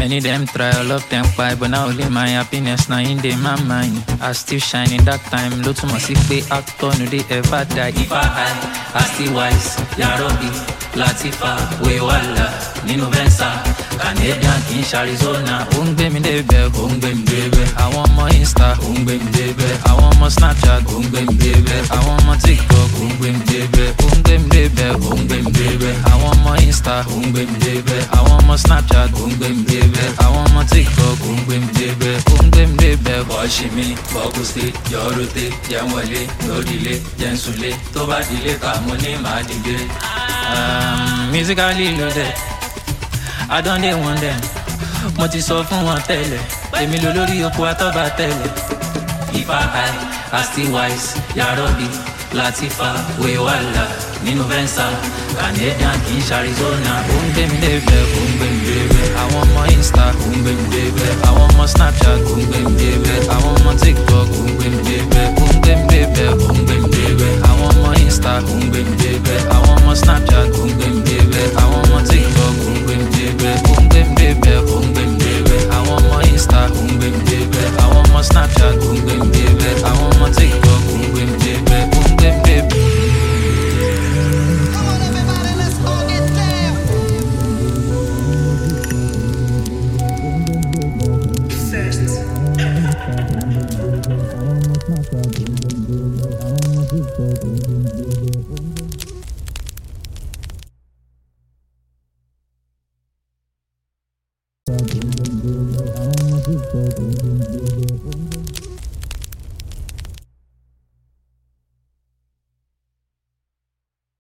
Many them try, all of them fight, but now only my happiness now in my mind. I still shine in that time. Low to my sick pay actor, no they ever die. If I still wise, Yarobi, Latifa, Wewala, Nino Vensa, Canadian, Kinsh, Arizona. Ungbe mi debe, ungbe mi debe. I want more Insta, ungbe mi debe. I want more Snapchat, ungbe mi debe. I want more TikTok, ungbe mi debe. Ungbe mi debe, ungbe mi debe. I want more Insta, ungbe mi debe. I want more Snapchat, ungbe mi debe. I want more TikTok, ungbe mi debe. Ungbe mi debe. Boshimi, Bogusti, Yorute, Yamwale, no delay, Jensule, Toba delay, Kamone, Madige. Musically loaded, I don't dey want them. Mo ti sọ fún wọn tẹ́lẹ̀, èmi ló lórí oko àtọ́ba tẹ́lẹ̀. If I still wise, Yarobi, Latifa, Wewala, Nino Vensa, Canadian, Kinsh, Arizona. Ungbe mi debe, ungbe mi debe. I want more Insta, ungbe mi debe. I want more Snapchat, ungbe mi debe. I want more TikTok, ungbe mi debe. Ungbe mi debe, ungbe mi debe. I want more Insta, ungbe mi debe. I want more Snapchat, ungbe mi debe. I want more TikTok, ungbe mi debe. Ungbe mi debe, ungbe mi debe. I want more Insta, ungbe mi debe. I want more Snapchat, ungbe mi debe. I want more TikTok, ungbe mi debe. Ungbe mi debe. Come on, everybody, let's all get down. First.